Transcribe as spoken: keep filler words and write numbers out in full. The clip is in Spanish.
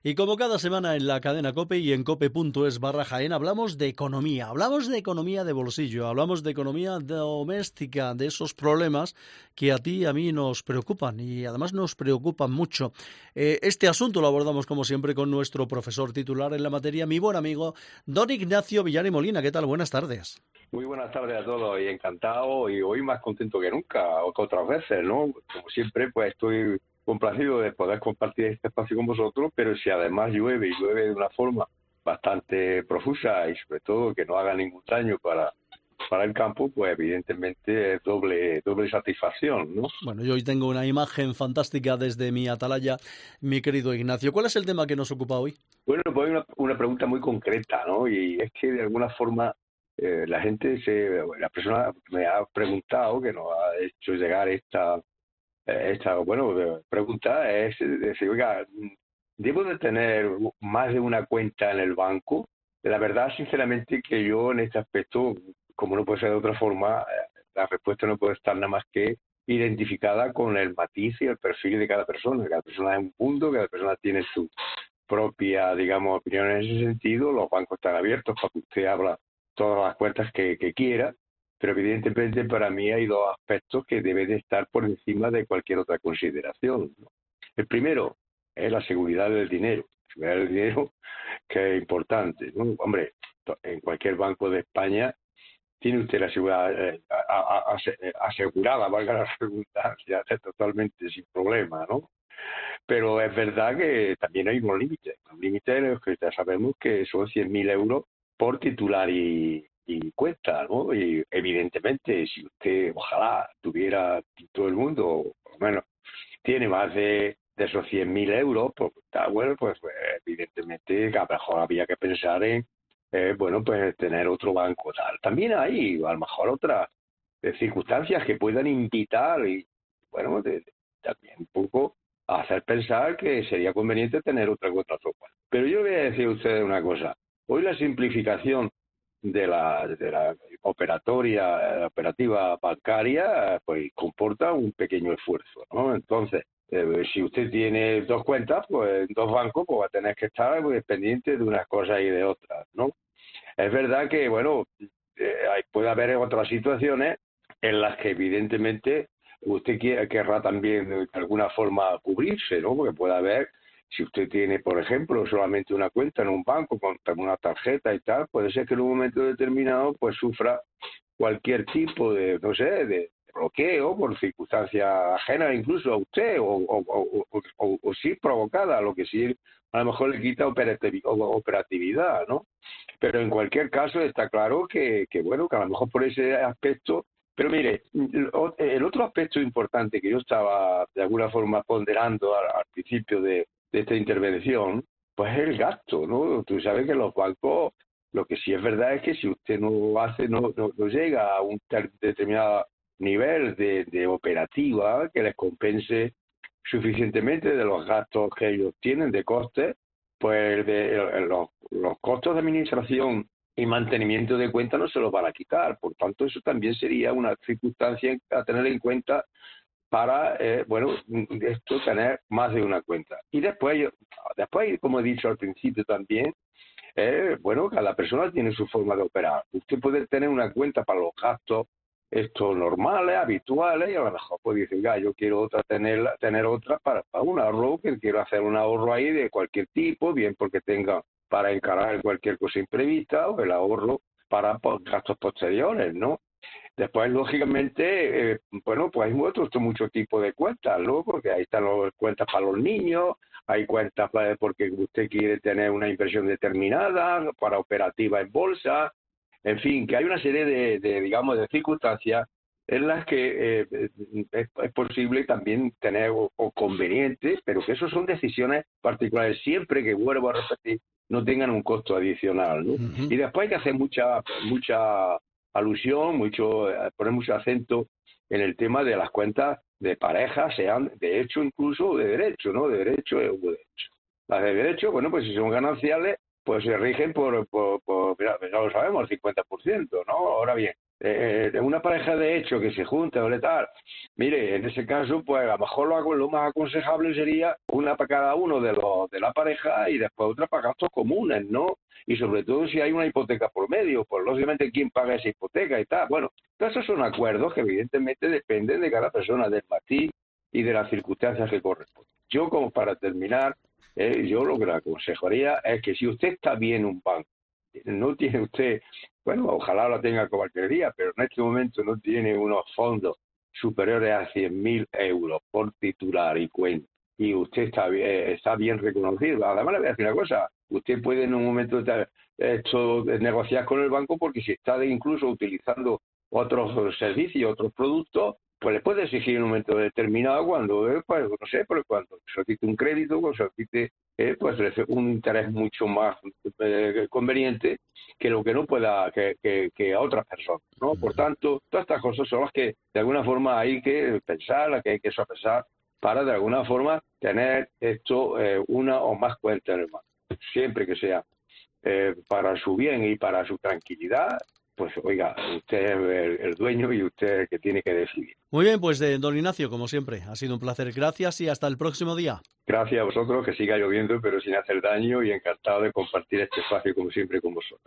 Y como cada semana en la cadena COPE y en cope.es barra Jaén hablamos de economía, hablamos de economía de bolsillo, hablamos de economía doméstica, de esos problemas que a ti y a mí nos preocupan y además nos preocupan mucho. Eh, este asunto lo abordamos como siempre con nuestro profesor titular en la materia, mi buen amigo don Ignacio Villar y Molina. ¿Qué tal? Buenas tardes. Muy buenas tardes a todos y encantado y hoy más contento que nunca, o que otras veces, ¿no? Como siempre, pues estoy complacido de poder compartir este espacio con vosotros, pero si además llueve y llueve de una forma bastante profusa y sobre todo que no haga ningún daño para, para el campo, pues evidentemente es doble, doble satisfacción, ¿no? Bueno, yo hoy tengo una imagen fantástica desde mi atalaya, mi querido Ignacio. ¿Cuál es el tema que nos ocupa hoy? Bueno, pues hay una, una pregunta muy concreta, ¿no? Y es que de alguna forma eh, la gente se, la persona me ha preguntado, que nos ha hecho llegar esta esta, bueno, pregunta es decir, oiga, ¿debo de tener más de una cuenta en el banco? La verdad, sinceramente, que yo en este aspecto, como no puede ser de otra forma, la respuesta no puede estar nada más que identificada con el matiz y el perfil de cada persona. Cada persona es un mundo, cada persona tiene su propia, digamos, opinión en ese sentido. Los bancos están abiertos para que usted abra todas las cuentas que, que quiera, pero evidentemente para mí hay dos aspectos que deben de estar por encima de cualquier otra consideración, ¿no? El primero es la seguridad del dinero, la seguridad del dinero que es importante, ¿no? Hombre, en cualquier banco de España tiene usted la seguridad eh, a, a, a, asegurada, valga la redundancia, totalmente sin problema, ¿no? Pero es verdad que también hay unos límites, los límites que ya sabemos que son cien mil euros por titular y, y cuenta, ¿no? Y evidentemente, si usted, ojalá, tuviera todo el mundo, por lo menos, tiene más de, de esos cien mil euros, pues está bueno, pues, pues evidentemente a lo mejor había que pensar en, eh, bueno, pues tener otro banco tal. También hay, a lo mejor, otras eh, circunstancias que puedan invitar y, bueno, de, de, también un poco a hacer pensar que sería conveniente tener otra cuenta sopa. Pero yo voy a decir a ustedes una cosa. Hoy la simplificación de la, de la operatoria, la operativa bancaria, pues comporta un pequeño esfuerzo, ¿no? Entonces, eh, si usted tiene dos cuentas, pues en dos bancos, pues va a tener que estar pues, pendiente de unas cosas y de otras, ¿no? Es verdad que, bueno, eh, puede haber otras situaciones en las que evidentemente usted quiera, querrá también de alguna forma cubrirse, ¿no? Porque puede haber, si usted tiene, por ejemplo, solamente una cuenta en un banco con una tarjeta y tal, puede ser que en un momento determinado pues sufra cualquier tipo de, no sé, de bloqueo por circunstancias ajenas incluso a usted o, o, o, o, o, o sí provocada, lo que sí a lo mejor le quita operatividad, ¿no? Pero en cualquier caso está claro que, que, bueno, que a lo mejor por ese aspecto. Pero mire, el otro aspecto importante que yo estaba de alguna forma ponderando al, al principio de, de esta intervención, pues es el gasto, ¿no? Tú sabes que los bancos, lo que sí es verdad es que si usted no hace, no, no, no llega a un determinado nivel de, de operativa que les compense suficientemente de los gastos que ellos tienen de costes, pues de, los, los costos de administración y mantenimiento de cuenta no se los van a quitar. Por tanto, eso también sería una circunstancia a tener en cuenta para, eh, bueno, esto tener más de una cuenta. Y después, después como he dicho al principio también, eh, bueno, cada persona tiene su forma de operar. Usted puede tener una cuenta para los gastos estos normales, habituales, y a lo mejor puede decir, ya, yo quiero otra, tener, tener otra para, para un ahorro, que quiero hacer un ahorro ahí de cualquier tipo, bien porque tenga para encarar cualquier cosa imprevista o el ahorro para gastos posteriores, ¿no? Después, lógicamente, eh, bueno, pues hay muchos, muchos tipos de cuentas, ¿no? Porque ahí están las cuentas para los niños, hay cuentas para, porque usted quiere tener una inversión determinada, para operativa en bolsa, en fin, que hay una serie de, de digamos, de circunstancias en las que eh, es, es posible también tener o, o conveniente, pero que eso son decisiones particulares, siempre que, vuelvo a repetir, no tengan un costo adicional, ¿no? Uh-huh. Y después hay que hacer mucha, mucha alusión, mucho, poner mucho acento en el tema de las cuentas de pareja, sean de hecho incluso de derecho, ¿no? De derecho o de derecho. Las de derecho, bueno, pues si son gananciales, pues se rigen por, por, por mira, ya lo sabemos, el cincuenta por ciento, ¿no? Ahora bien, eh, una pareja de hecho que se junta o tal, mire, en ese caso, pues a lo mejor lo, lo más aconsejable sería una para cada uno de los de la pareja y después otra para gastos comunes, ¿no? Y sobre todo si hay una hipoteca por medio, pues lógicamente quién paga esa hipoteca y tal. Bueno, todos esos son acuerdos que evidentemente dependen de cada persona, del matiz y de las circunstancias que corresponden. Yo, como para terminar, eh, yo lo que le aconsejaría es que si usted está bien en un banco, no tiene usted, bueno, ojalá lo tenga como alquilería, pero en este momento no tiene unos fondos superiores a cien mil euros por titular y cuenta, y usted está bien, está bien reconocido. Además, le voy a decir una cosa, usted puede en un momento de esto de negociar con el banco, porque si está de incluso utilizando otros servicios, otros productos, pues le puede exigir en un momento determinado cuando, eh, pues, no sé, pero cuando solicite un crédito, cuando solicite eh, pues un interés mucho más eh, conveniente que lo que no pueda, que, que, que a otras personas, ¿no? Por tanto, todas estas cosas son las que de alguna forma hay que pensar, las que hay que sopesar para de alguna forma tener esto eh, una o más cuentas en el banco. Siempre que sea eh, para su bien y para su tranquilidad, pues oiga, usted es el, el dueño y usted es el que tiene que decidir. Muy bien, pues de don Ignacio, como siempre, ha sido un placer. Gracias y hasta el próximo día. Gracias a vosotros, que siga lloviendo pero sin hacer daño, y encantado de compartir este espacio como siempre con vosotros.